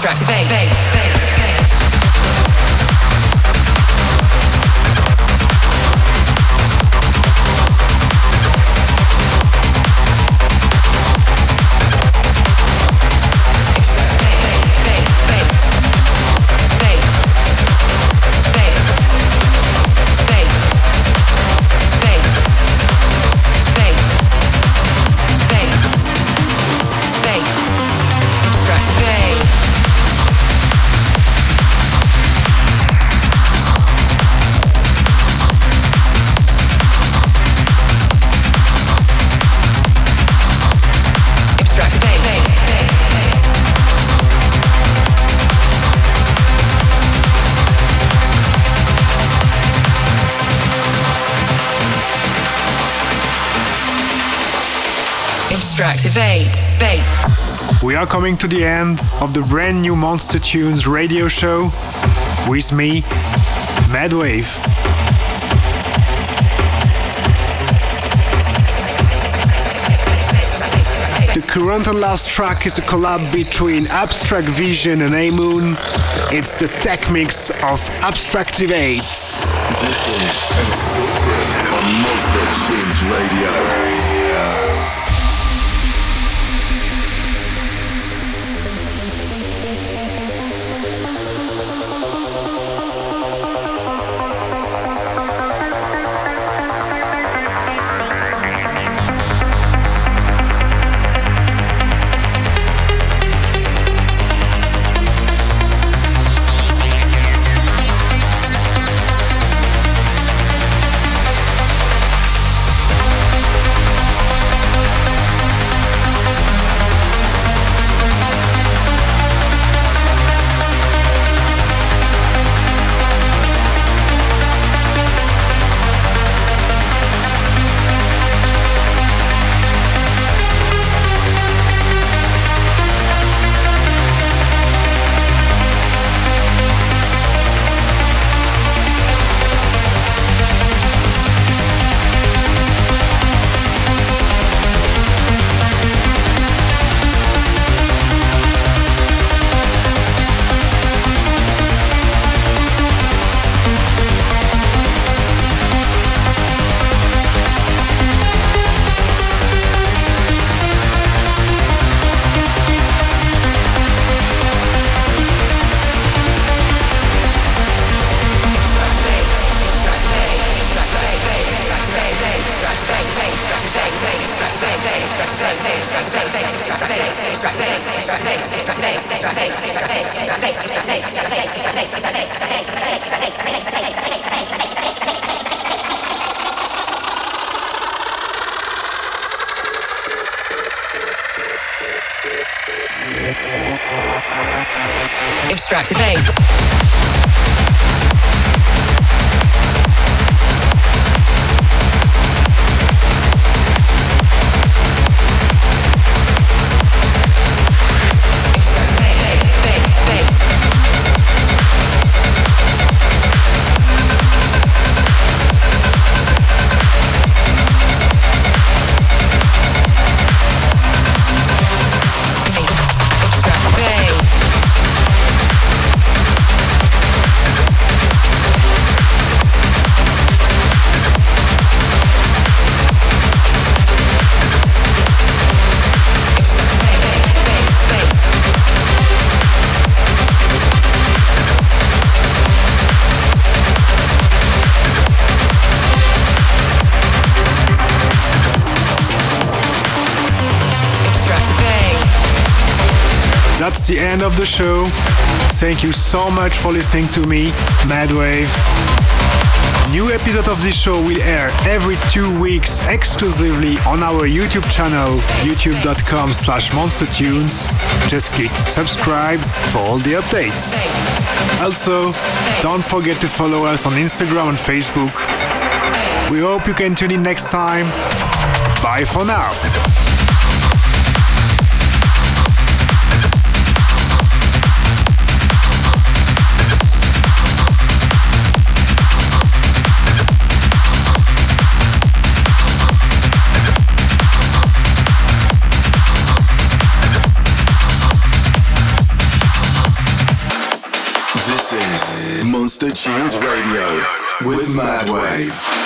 We are coming to the end of the brand new Monster Tunes radio show with me, Madwave. The current and last track is a collab between Abstract Vision and A-Moon. It's the tech mix of Abstractivate. This is an exclusive on Monster Tunes Radio. Abstractivate. That's the end of the show. Thank you so much for listening to me, Madwave. New episode of this show will air every 2 weeks exclusively on our YouTube channel, youtube.com/monstertunes. Just click subscribe for all the updates. Also, don't forget to follow us on Instagram and Facebook. We hope you can tune in next time. Bye for now. Tunes Radio with Madwave.